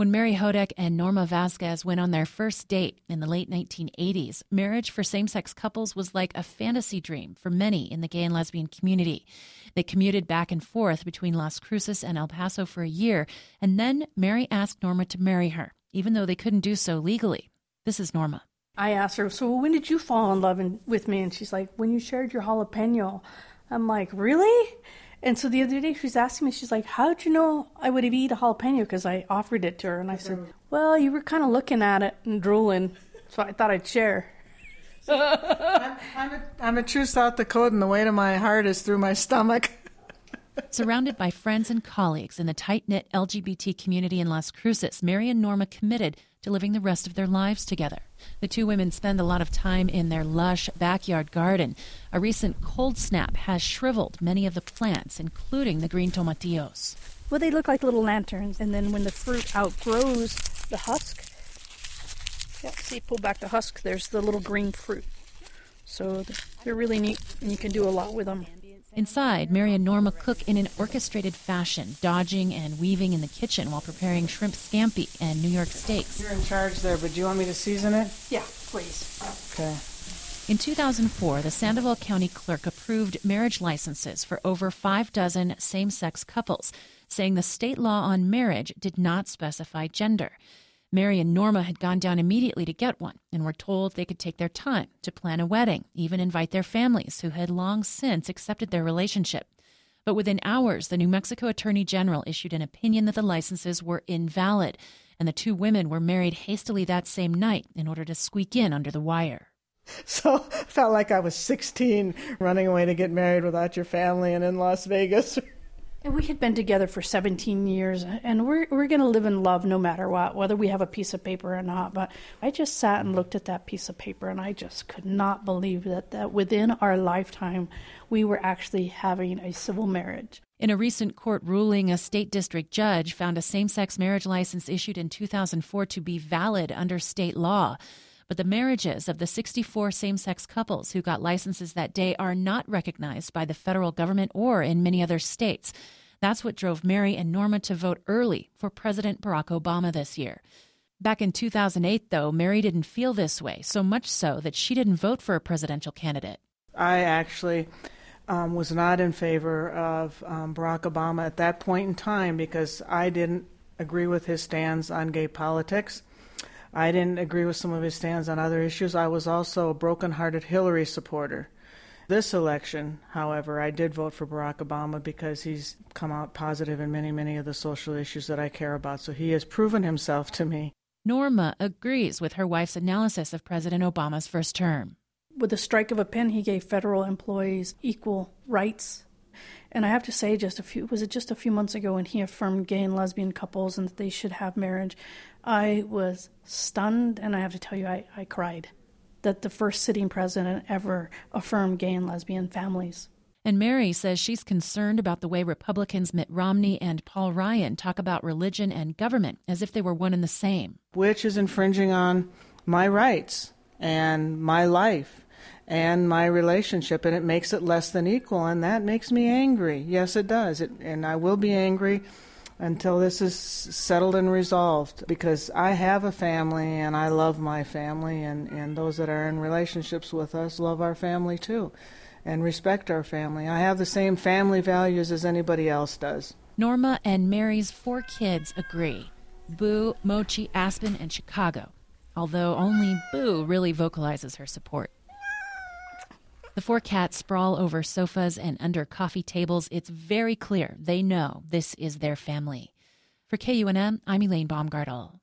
When Mary Hodek and Norma Vasquez went on their first date in the late 1980s, marriage for same-sex couples was like a fantasy dream for many in the gay and lesbian community. They commuted back and forth between Las Cruces and El Paso for a year, and then Mary asked Norma to marry her, even though they couldn't do so legally. This is Norma. I asked her, so when did you fall in love with me? And she's like, when you shared your jalapeno. I'm like, really? And so the other day she was asking me, she's like, how'd you know I would have eaten a jalapeno? Because I offered it to her. And I said, well, you were kind of looking at it and drooling, so I thought I'd share. I'm a true South Dakotan. The weight of my heart is through my stomach. Surrounded by friends and colleagues in the tight-knit LGBT community in Las Cruces, Mary and Norma committed to living the rest of their lives together. The two women spend a lot of time in their lush backyard garden. A recent cold snap has shriveled many of the plants, including the green tomatillos. Well, they look like little lanterns, and then when the fruit outgrows the husk, see, pull back the husk, there's the little green fruit. So they're really neat, and you can do a lot with them. Inside, Mary and Norma cook in an orchestrated fashion, dodging and weaving in the kitchen while preparing shrimp scampi and New York steaks. You're in charge there, but do you want me to season it? Yeah, please. Okay. In 2004, the Sandoval County Clerk approved marriage licenses for over 6 same-sex couples, saying the state law on marriage did not specify gender. Mary and Norma had gone down immediately to get one and were told they could take their time to plan a wedding, even invite their families who had long since accepted their relationship. But within hours, the New Mexico Attorney General issued an opinion that the licenses were invalid, and the two women were married hastily that same night in order to squeak in under the wire. So I felt like I was 16 running away to get married without your family and in Las Vegas. And we had been together for 17 years, and we're going to live in love no matter what, whether we have a piece of paper or not. But I just sat and looked at that piece of paper, and I just could not believe that within our lifetime, we were actually having a civil marriage. In a recent court ruling, a state district judge found a same-sex marriage license issued in 2004 to be valid under state law. But the marriages of the 64 same-sex couples who got licenses that day are not recognized by the federal government or in many other states. That's what drove Mary and Norma to vote early for President Barack Obama this year. Back in 2008, though, Mary didn't feel this way, so much so that she didn't vote for a presidential candidate. I actually was not in favor of Barack Obama at that point in time because I didn't agree with his stance on gay politics. I didn't agree with some of his stands on other issues. I was also a broken-hearted Hillary supporter. This election, however, I did vote for Barack Obama because he's come out positive in many, many of the social issues that I care about. So he has proven himself to me. Norma agrees with her wife's analysis of President Obama's first term. With the strike of a pen, he gave federal employees equal rights. And I have to say, just a few months ago when he affirmed gay and lesbian couples and that they should have marriage, I was stunned, and I have to tell you, I cried that the first sitting president ever affirmed gay and lesbian families. And Mary says she's concerned about the way Republicans Mitt Romney and Paul Ryan talk about religion and government as if they were one and the same. Which is infringing on my rights and my life and my relationship, and it makes it less than equal, and that makes me angry. Yes, it does, and I will be angry until this is settled and resolved, because I have a family, and I love my family, and those that are in relationships with us love our family too, and respect our family. I have the same family values as anybody else does. Norma and Mary's 4 kids agree. Boo, Mochi, Aspen, and Chicago, although only Boo really vocalizes her support. The 4 cats sprawl over sofas and under coffee tables. It's very clear they know this is their family. For KUNM, I'm Elaine Baumgartel.